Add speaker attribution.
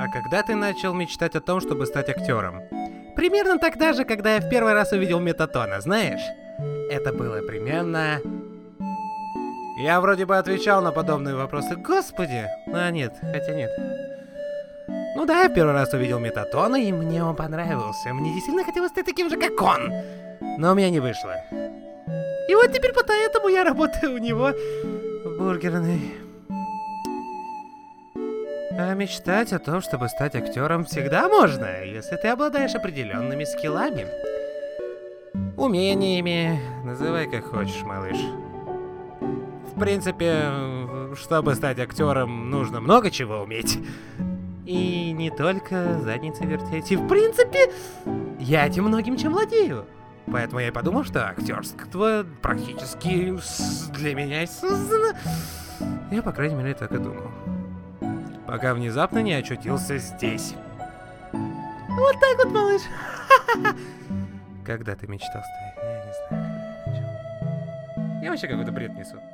Speaker 1: А когда ты начал мечтать о том, чтобы стать актером? Примерно тогда же, когда я в первый раз увидел Метатона, знаешь? Это было примерно... Я вроде бы отвечал на подобные вопросы. Господи! Нет, хотя нет. Ну да, я в первый раз увидел Метатона, и мне он понравился. Мне действительно хотелось стать таким же, как он. Но у меня не вышло. И вот теперь поэтому я работаю у него в бургерной. А мечтать о том, чтобы стать актером, всегда можно, если ты обладаешь определенными скиллами. Умениями, называй как хочешь, малыш. В принципе, чтобы стать актером, нужно много чего уметь. И не только задницей вертеть. И в принципе, я этим многим чем владею. Поэтому я и подумал, что актерство практически для меня создано. Я, по крайней мере, так и думал. Пока внезапно не очутился здесь. Вот так вот, малыш. Когда ты мечтал стать? Я не знаю. Я вообще какой-то бред несу.